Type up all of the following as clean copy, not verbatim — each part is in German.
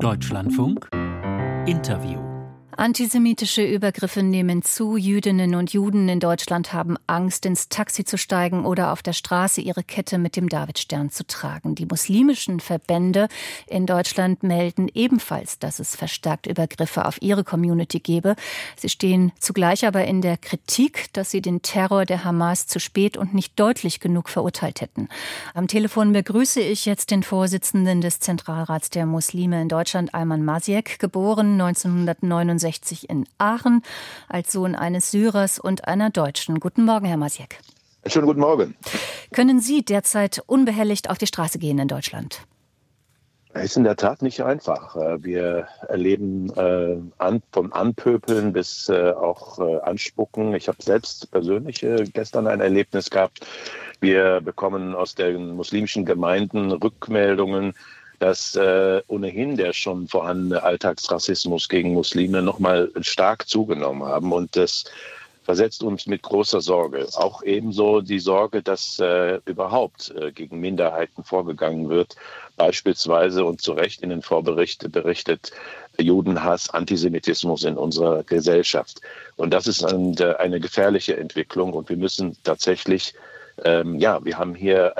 Deutschlandfunk Interview. Antisemitische Übergriffe nehmen zu. Jüdinnen und Juden in Deutschland haben Angst, ins Taxi zu steigen oder auf der Straße ihre Kette mit dem Davidstern zu tragen. Die muslimischen Verbände in Deutschland melden ebenfalls, dass es verstärkt Übergriffe auf ihre Community gebe. Sie stehen zugleich aber in der Kritik, dass sie den Terror der Hamas zu spät und nicht deutlich genug verurteilt hätten. Am Telefon begrüße ich jetzt den Vorsitzenden des Zentralrats der Muslime in Deutschland, Ayman Masiek, geboren 1969 in Aachen, als Sohn eines Syrers und einer Deutschen. Guten Morgen, Herr Masiek. Schönen guten Morgen. Können Sie derzeit unbehelligt auf die Straße gehen in Deutschland? Es ist in der Tat nicht einfach. Wir erleben von Anpöbeln bis auch Anspucken. Ich habe selbst persönlich gestern ein Erlebnis gehabt. Wir bekommen aus den muslimischen Gemeinden Rückmeldungen, dass ohnehin der schon vorhandene Alltagsrassismus gegen Muslime nochmal stark zugenommen haben. Und das versetzt uns mit großer Sorge. Auch ebenso die Sorge, dass überhaupt gegen Minderheiten vorgegangen wird. Beispielsweise und zu Recht in den Vorberichten berichtet Judenhass, Antisemitismus in unserer Gesellschaft. Und das ist eine gefährliche Entwicklung. Und wir müssen tatsächlich wir haben hier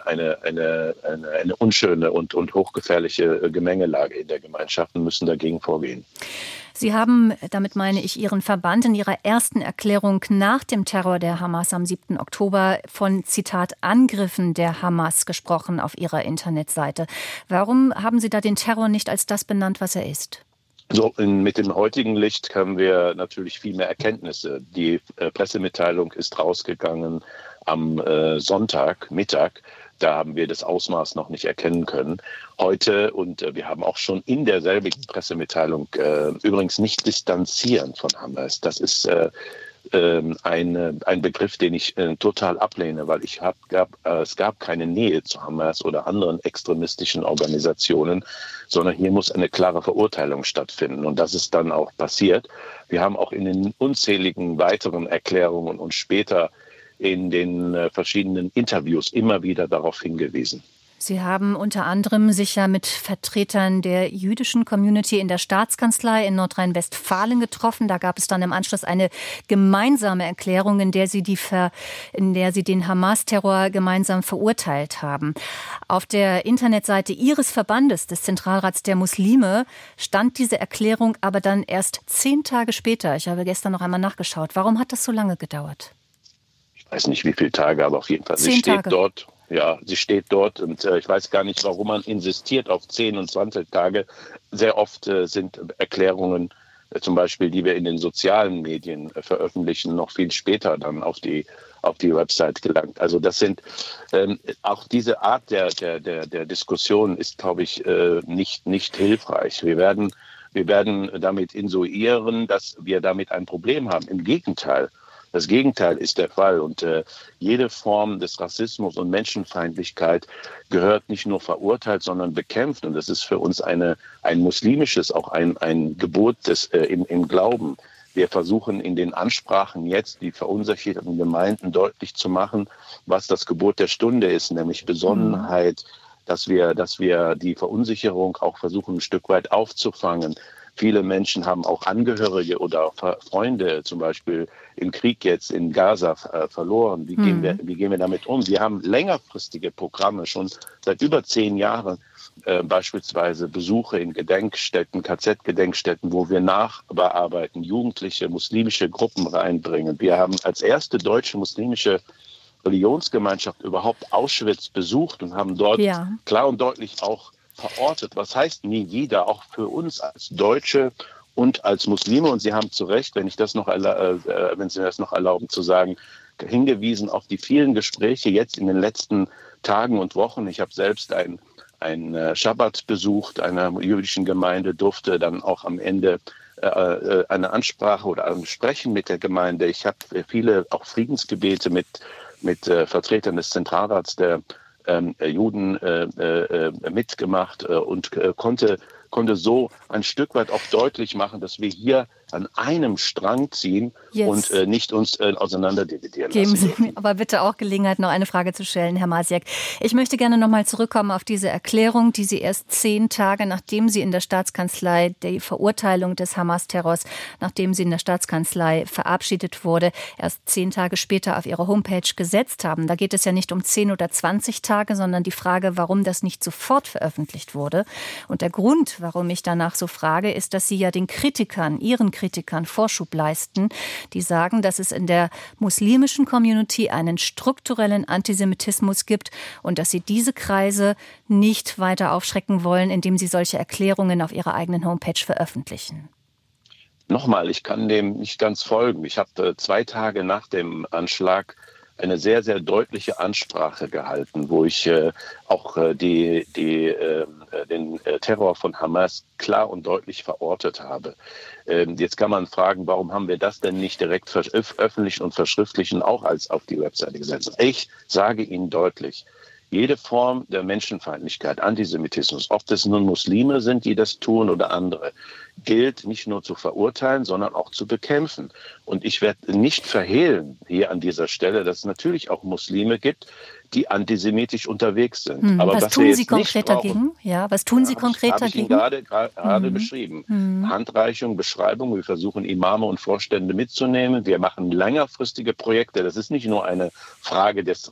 eine unschöne und hochgefährliche Gemengelage in der Gemeinschaft und müssen dagegen vorgehen. Sie haben, damit meine ich Ihren Verband, in Ihrer ersten Erklärung nach dem Terror der Hamas am 7. Oktober von, Zitat, Angriffen der Hamas gesprochen auf Ihrer Internetseite. Warum haben Sie da den Terror nicht als das benannt, was er ist? Mit dem heutigen Licht haben wir natürlich viel mehr Erkenntnisse. Die Pressemitteilung ist rausgegangen am Sonntagmittag. Da haben wir das Ausmaß noch nicht erkennen können. Heute, und wir haben auch schon in derselbigen Pressemitteilung übrigens nicht distanzieren von Hamas. Das ist ein Begriff, den ich total ablehne, weil es gab keine Nähe zu Hamas oder anderen extremistischen Organisationen, sondern hier muss eine klare Verurteilung stattfinden. Und das ist dann auch passiert. Wir haben auch in den unzähligen weiteren Erklärungen und später in den verschiedenen Interviews immer wieder darauf hingewiesen. Sie haben unter anderem sich ja mit Vertretern der jüdischen Community in der Staatskanzlei in Nordrhein-Westfalen getroffen. Da gab es dann im Anschluss eine gemeinsame Erklärung, in der Sie den Hamas-Terror gemeinsam verurteilt haben. Auf der Internetseite Ihres Verbandes, des Zentralrats der Muslime, stand diese Erklärung aber dann erst 10 Tage später. Ich habe gestern noch einmal nachgeschaut. Warum hat das so lange gedauert? Ich weiß nicht, wie viele Tage, aber auf jeden Fall. 10 Tage. Sie steht dort und ich weiß gar nicht, warum man insistiert auf 10 und 20 Tage. Sehr oft sind Erklärungen, zum Beispiel, die wir in den sozialen Medien veröffentlichen, noch viel später dann auf die Website gelangt. Also das sind auch diese Art der Diskussion ist, glaube ich, nicht hilfreich. Wir werden damit insinuieren, dass wir damit ein Problem haben. Im Gegenteil. Das Gegenteil ist der Fall und jede Form des Rassismus und Menschenfeindlichkeit gehört nicht nur verurteilt, sondern bekämpft. Und das ist für uns ein muslimisches, auch ein Gebot im Glauben. Wir versuchen in den Ansprachen jetzt die verunsicherten Gemeinden deutlich zu machen, was das Gebot der Stunde ist, nämlich Besonnenheit, dass wir die Verunsicherung auch versuchen, ein Stück weit aufzufangen. Viele Menschen haben auch Angehörige oder Freunde, zum Beispiel im Krieg jetzt in Gaza, verloren. Wie gehen wir damit um? Wir haben längerfristige Programme, schon seit über 10 Jahren, beispielsweise Besuche in Gedenkstätten, KZ-Gedenkstätten, wo wir nachbearbeiten, jugendliche muslimische Gruppen reinbringen. Wir haben als erste deutsche muslimische Religionsgemeinschaft überhaupt Auschwitz besucht und haben dort klar und deutlich auch verortet. Was heißt nie wieder, auch für uns als Deutsche und als Muslime? Und Sie haben zu Recht, wenn Sie das noch erlauben zu sagen, hingewiesen auf die vielen Gespräche jetzt in den letzten Tagen und Wochen. Ich habe selbst ein Schabbat besucht einer jüdischen Gemeinde, durfte dann auch am Ende eine Ansprache oder ein Sprechen mit der Gemeinde. Ich habe viele auch Friedensgebete mit Vertretern des Zentralrats der Juden mitgemacht und konnte so ein Stück weit auch deutlich machen, dass wir hier an einem Strang ziehen Yes. und nicht uns auseinanderdividieren Geben lassen. Sie mir aber bitte auch Gelegenheit, noch eine Frage zu stellen, Herr Masiak. Ich möchte gerne noch mal zurückkommen auf diese Erklärung, die Sie erst 10 Tage, nachdem Sie in der Staatskanzlei die Verurteilung des Hamas-Terrors, nachdem sie in der Staatskanzlei verabschiedet wurde, erst 10 Tage später auf Ihre Homepage gesetzt haben. Da geht es ja nicht um 10 oder 20 Tage, sondern die Frage, warum das nicht sofort veröffentlicht wurde. Und der Grund, warum ich danach so frage, ist, dass Sie ja den Kritikern, Ihren Kritikern Vorschub leisten, die sagen, dass es in der muslimischen Community einen strukturellen Antisemitismus gibt und dass Sie diese Kreise nicht weiter aufschrecken wollen, indem Sie solche Erklärungen auf Ihrer eigenen Homepage veröffentlichen. Nochmal, ich kann dem nicht ganz folgen. Ich habe 2 Tage nach dem Anschlag eine sehr, sehr deutliche Ansprache gehalten, wo ich auch den Terror von Hamas klar und deutlich verortet habe. Jetzt kann man fragen, warum haben wir das denn nicht direkt veröffentlichen und verschriftlichen, auch als auf die Webseite gesetzt? Ich sage Ihnen deutlich, jede Form der Menschenfeindlichkeit, Antisemitismus, ob das nun Muslime sind, die das tun oder andere, gilt nicht nur zu verurteilen, sondern auch zu bekämpfen. Und ich werde nicht verhehlen hier an dieser Stelle, dass es natürlich auch Muslime gibt, die antisemitisch unterwegs sind. Aber was tun Sie konkret dagegen? Ja, was tun Sie konkret dagegen? Habe ich Ihnen gerade beschrieben. Handreichung, Beschreibung. Wir versuchen, Imame und Vorstände mitzunehmen. Wir machen längerfristige Projekte. Das ist nicht nur eine Frage des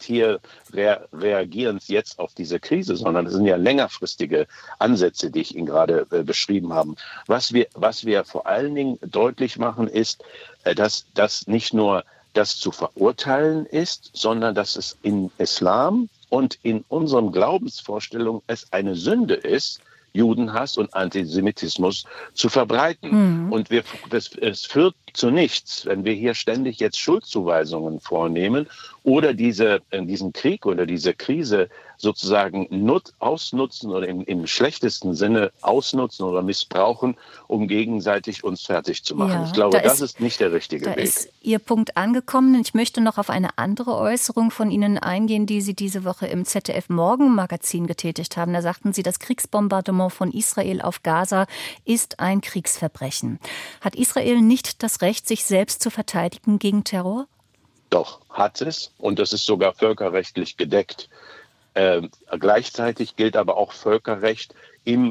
Reagierens jetzt auf diese Krise, sondern es sind ja längerfristige Ansätze, die ich Ihnen gerade beschrieben habe. Was wir vor allen Dingen deutlich machen, ist, dass das nicht nur das zu verurteilen ist, sondern dass es im Islam und in unseren Glaubensvorstellungen es eine Sünde ist, Judenhass und Antisemitismus zu verbreiten. Und es führt zu nichts, wenn wir hier ständig jetzt Schuldzuweisungen vornehmen oder diesen Krieg oder diese Krise sozusagen ausnutzen oder im schlechtesten Sinne ausnutzen oder missbrauchen, um gegenseitig uns fertig zu machen. Ja, ich glaube, das ist nicht der richtige Weg. Da ist Ihr Punkt angekommen. Ich möchte noch auf eine andere Äußerung von Ihnen eingehen, die Sie diese Woche im ZDF-Morgenmagazin getätigt haben. Da sagten Sie, das Kriegsbombardement von Israel auf Gaza ist ein Kriegsverbrechen. Hat Israel nicht das Recht, sich selbst zu verteidigen gegen Terror? Doch, hat es. Und das ist sogar völkerrechtlich gedeckt. Gleichzeitig gilt aber auch Völkerrecht in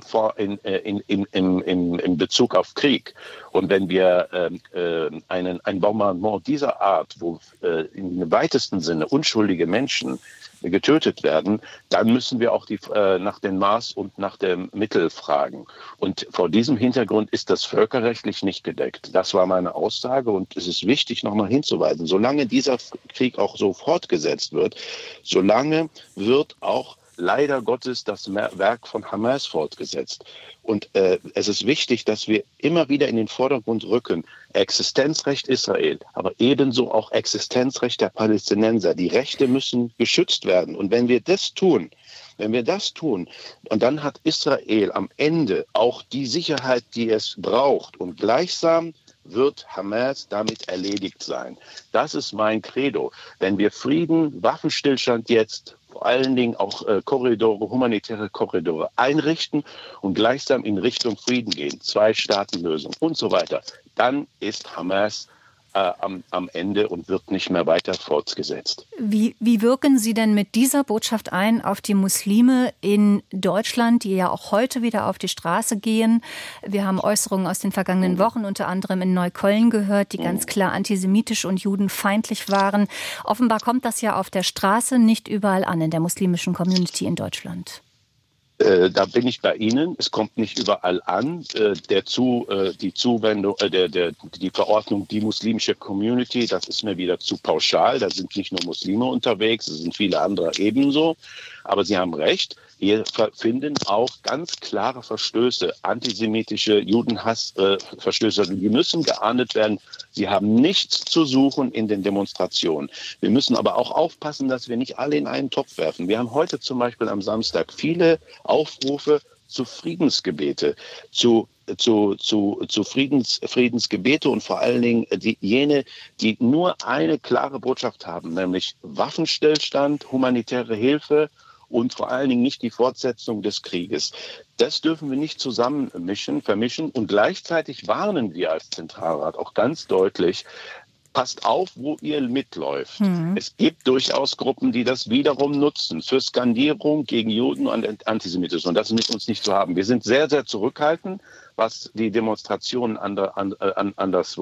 Bezug auf Krieg. Und wenn wir ein Bombardement dieser Art, wo im weitesten Sinne unschuldige Menschen getötet werden, dann müssen wir auch nach dem Maß und nach dem Mittel fragen. Und vor diesem Hintergrund ist das völkerrechtlich nicht gedeckt. Das war meine Aussage und es ist wichtig, nochmal hinzuweisen. Solange dieser Krieg auch so fortgesetzt wird, solange wird auch leider Gottes das Werk von Hamas fortgesetzt. Und es ist wichtig, dass wir immer wieder in den Vordergrund rücken. Existenzrecht Israel, aber ebenso auch Existenzrecht der Palästinenser. Die Rechte müssen geschützt werden. Und wenn wir das tun, und dann hat Israel am Ende auch die Sicherheit, die es braucht. Und gleichsam wird Hamas damit erledigt sein. Das ist mein Credo. Wenn wir Frieden, Waffenstillstand jetzt, vor allen Dingen auch humanitäre Korridore einrichten und gleichsam in Richtung Frieden gehen, 2-Staaten-Lösung und so weiter, dann ist Hamas am Ende und wird nicht mehr weiter fortgesetzt. Wie wirken Sie denn mit dieser Botschaft ein auf die Muslime in Deutschland, die ja auch heute wieder auf die Straße gehen? Wir haben Äußerungen aus den vergangenen Wochen, unter anderem in Neukölln gehört, die ganz klar antisemitisch und judenfeindlich waren. Offenbar kommt das ja auf der Straße nicht überall an in der muslimischen Community in Deutschland. Da bin ich bei Ihnen. Es kommt nicht überall an. Die Verordnung, die muslimische Community, das ist mir wieder zu pauschal. Da sind nicht nur Muslime unterwegs, es sind viele andere ebenso. Aber Sie haben recht. Wir finden auch ganz klare Verstöße, antisemitische Judenhassverstöße. Die müssen geahndet werden. Sie haben nichts zu suchen in den Demonstrationen. Wir müssen aber auch aufpassen, dass wir nicht alle in einen Topf werfen. Wir haben heute zum Beispiel am Samstag viele Aufrufe zu Friedensgebete, zu Friedensgebete und vor allen Dingen jene, die nur eine klare Botschaft haben, nämlich Waffenstillstand, humanitäre Hilfe und vor allen Dingen nicht die Fortsetzung des Krieges. Das dürfen wir nicht vermischen. Und gleichzeitig warnen wir als Zentralrat auch ganz deutlich: Passt auf, wo ihr mitläuft. Es gibt durchaus Gruppen, die das wiederum nutzen für Skandierung gegen Juden und Antisemitismus. Und das ist mit uns nicht zu haben. Wir sind sehr, sehr zurückhaltend, was die Demonstrationen anderswo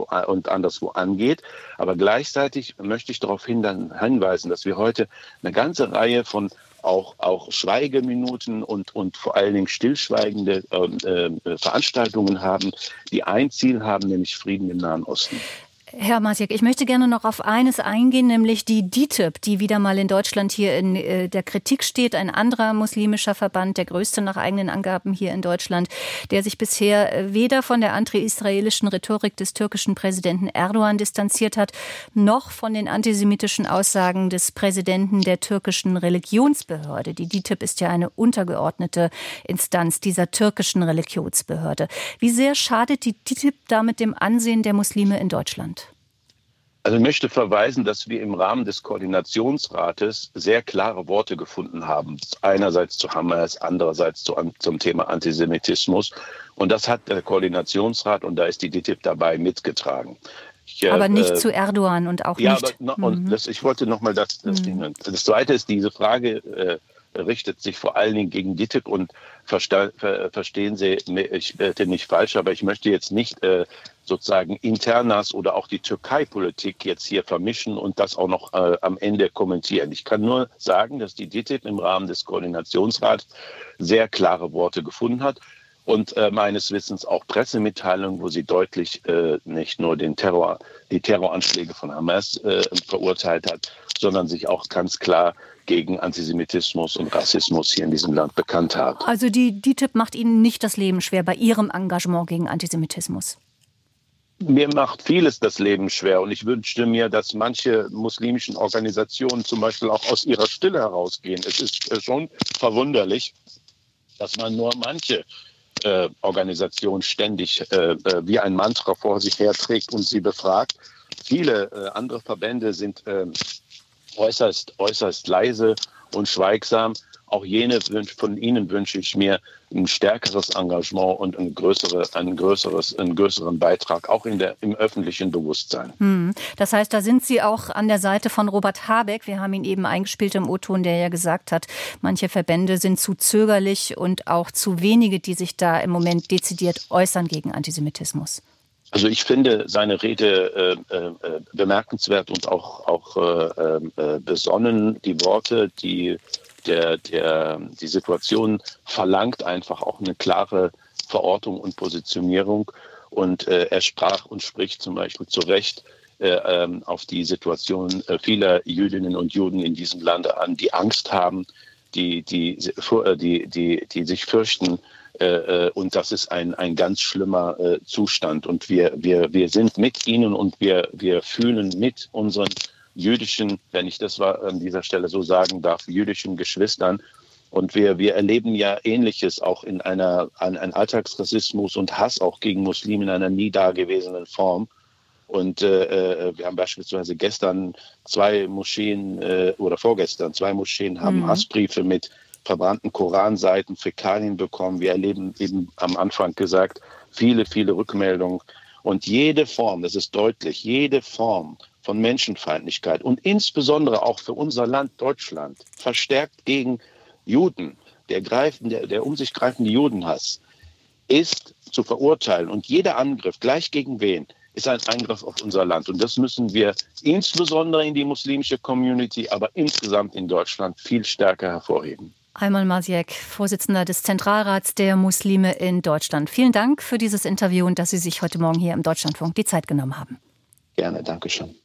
angeht. Aber gleichzeitig möchte ich darauf hinweisen, dass wir heute eine ganze Reihe von auch Schweigeminuten und vor allen Dingen stillschweigende Veranstaltungen haben, die ein Ziel haben, nämlich Frieden im Nahen Osten. Herr Masiak, ich möchte gerne noch auf eines eingehen, nämlich die DİTİB, die wieder mal in Deutschland hier in der Kritik steht. Ein anderer muslimischer Verband, der größte nach eigenen Angaben hier in Deutschland, der sich bisher weder von der anti-israelischen Rhetorik des türkischen Präsidenten Erdogan distanziert hat, noch von den antisemitischen Aussagen des Präsidenten der türkischen Religionsbehörde. Die DİTİB ist ja eine untergeordnete Instanz dieser türkischen Religionsbehörde. Wie sehr schadet die DİTİB damit dem Ansehen der Muslime in Deutschland? Also ich möchte verweisen, dass wir im Rahmen des Koordinationsrates sehr klare Worte gefunden haben. Einerseits zu Hamas, andererseits zum Thema Antisemitismus. Und das hat der Koordinationsrat, und da ist die DİTİB dabei, mitgetragen. Aber nicht zu Erdogan und auch nicht... Ich wollte nochmal das Ding. Das Zweite ist, diese Frage richtet sich vor allen Dingen gegen DİTİB und verstehen Sie mich bitte nicht falsch, aber ich möchte jetzt nicht sozusagen Internas oder auch die Türkei-Politik jetzt hier vermischen und das auch noch am Ende kommentieren. Ich kann nur sagen, dass die DİTİB im Rahmen des Koordinationsrats sehr klare Worte gefunden hat und meines Wissens auch Pressemitteilungen, wo sie deutlich nicht nur die Terroranschläge von Hamas verurteilt hat, sondern sich auch ganz klar gegen Antisemitismus und Rassismus hier in diesem Land bekannt hat. Also die DİTİB macht Ihnen nicht das Leben schwer bei Ihrem Engagement gegen Antisemitismus? Mir macht vieles das Leben schwer und ich wünschte mir, dass manche muslimischen Organisationen zum Beispiel auch aus ihrer Stille herausgehen. Es ist schon verwunderlich, dass man nur manche Organisation ständig wie ein Mantra vor sich herträgt und sie befragt. Viele andere Verbände sind äußerst leise und schweigsam. Auch von Ihnen wünsche ich mir ein stärkeres Engagement und einen größeren Beitrag, auch im öffentlichen Bewusstsein. Das heißt, da sind Sie auch an der Seite von Robert Habeck. Wir haben ihn eben eingespielt im O-Ton, der ja gesagt hat, manche Verbände sind zu zögerlich und auch zu wenige, die sich da im Moment dezidiert äußern gegen Antisemitismus. Also ich finde seine Rede bemerkenswert und auch besonnen. Die Worte, die Situation verlangt einfach auch eine klare Verortung und Positionierung. Und er sprach und spricht zum Beispiel zu Recht auf die Situation vieler Jüdinnen und Juden in diesem Lande an, die Angst haben, die sich fürchten. Und das ist ein ganz schlimmer Zustand. Und wir sind mit ihnen und wir fühlen mit unseren jüdischen, wenn ich das an dieser Stelle so sagen darf, jüdischen Geschwistern. Und wir erleben ja Ähnliches auch in einen Alltagsrassismus und Hass auch gegen Muslime in einer nie dagewesenen Form. Und wir haben beispielsweise gestern zwei Moscheen haben Hassbriefe mit verbrannten Koranseiten, Fäkalien bekommen. Wir erleben eben am Anfang gesagt, viele Rückmeldungen. Und jede Form, das ist deutlich, jede Form von Menschenfeindlichkeit und insbesondere auch für unser Land Deutschland, verstärkt gegen Juden, der um sich greifende Judenhass, ist zu verurteilen. Und jeder Angriff, gleich gegen wen, ist ein Eingriff auf unser Land. Und das müssen wir insbesondere in die muslimische Community, aber insgesamt in Deutschland viel stärker hervorheben. Ayman Masiak, Vorsitzender des Zentralrats der Muslime in Deutschland. Vielen Dank für dieses Interview und dass Sie sich heute Morgen hier im Deutschlandfunk die Zeit genommen haben. Gerne, danke schön.